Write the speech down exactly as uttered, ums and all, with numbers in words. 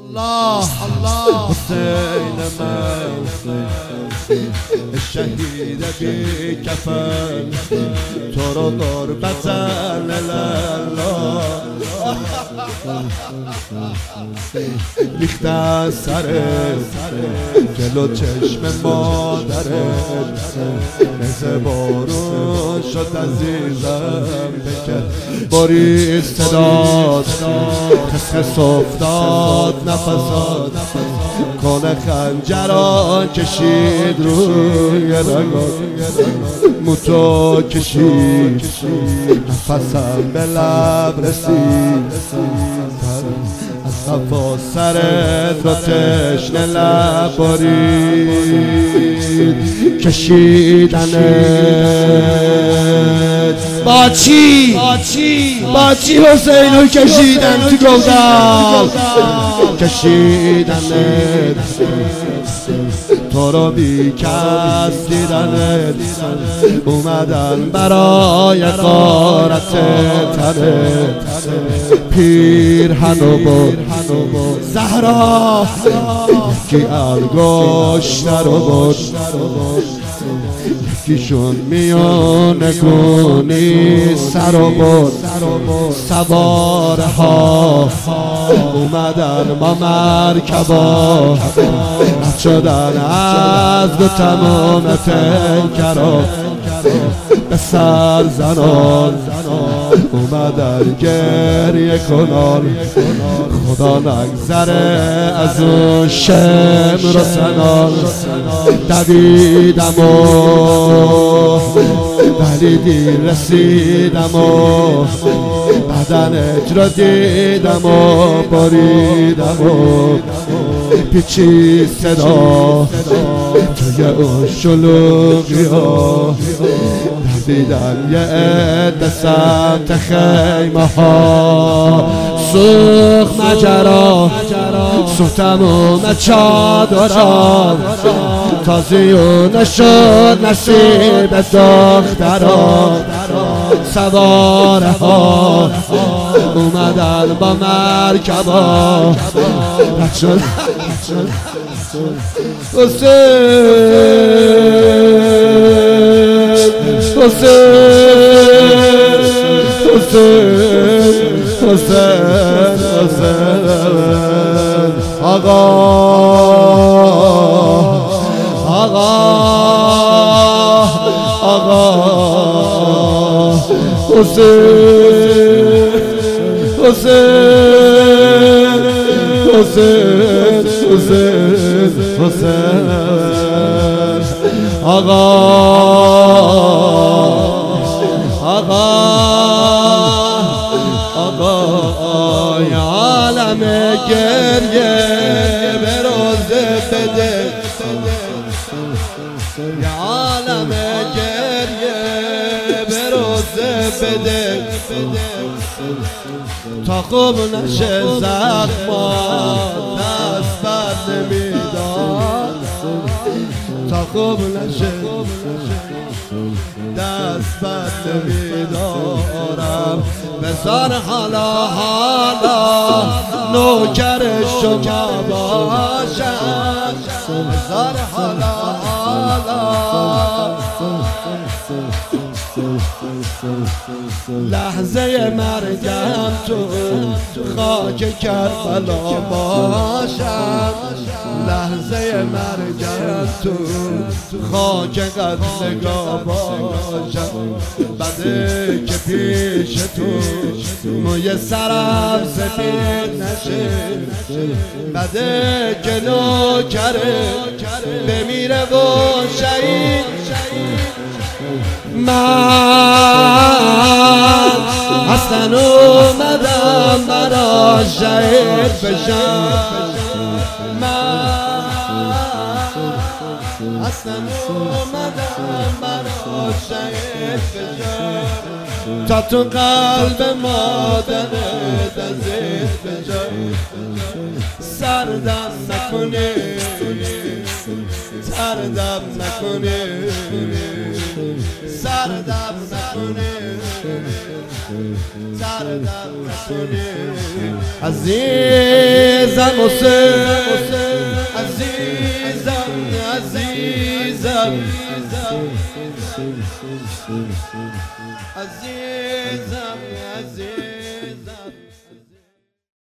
الله الله حسین من شهید بی کفن تو رو غربت الله ریختن سر جلو چشم مادرت مثل بارون شد عزیزم بکر باری صداد خسخس افتاد نفسات کنه خنجران کشید روی رگات موتو کشید نفسم به لب رسید از صفا سرت را تشنه لب بارید کشیدنت با چی؟ با چی حسینو کشیدن تو گودال کشیدنت تو رو بی کس دیدنت اومدن برای غارت تنت پیرهن و بود زهرا یکی انگشتر و بود یکیشون میونه گونی سر و بود سواره ها اومدن با مرکبا رد شدن از دو تمام پیکرا به سر زنان اومدن گریه کنان خدا نگذره از اون شمر و سنان دویدم و ولی دیر رسیدم و بدنت را دیدم و بریدم و پیچی صدا توی اون شلوغی ها دیدم یه عده سمت خیمه ها سوخ مجرا سوخ تموم چادران تازیون شد نصیب دختران سواره ها اومدن با مرکبا رد شد حسین حسین حسین حسین آقا آقا آقا حسین حسین حسین حسین حسین آقا آقا آقا یا عالم گریه به روزه بده یا عالم گریه به روزه بده تا خوب نشه زخمات دست بر نمیداد تا خوب نشه دست بر نمیدارم بذار حالا حالا نوکر شما باشم بذار حالا حالا لحظه مرگم تو خاک کربلا باشم لحظه مرگم تو خاک قدسگاه باشم بده که پیش تو موی سرم سفید نشه بده که نوکره بمیره و شهید من اصلا اومدم برا شهید بشم من اصلا اومدم برا شهید بشم تا تو قلب مادرت عزیز بشم سردم نکنی سردم نکنی سردم نکنی سردم نکنی عزیزم حسین عزیزم عزیزم عزیزم عزیزم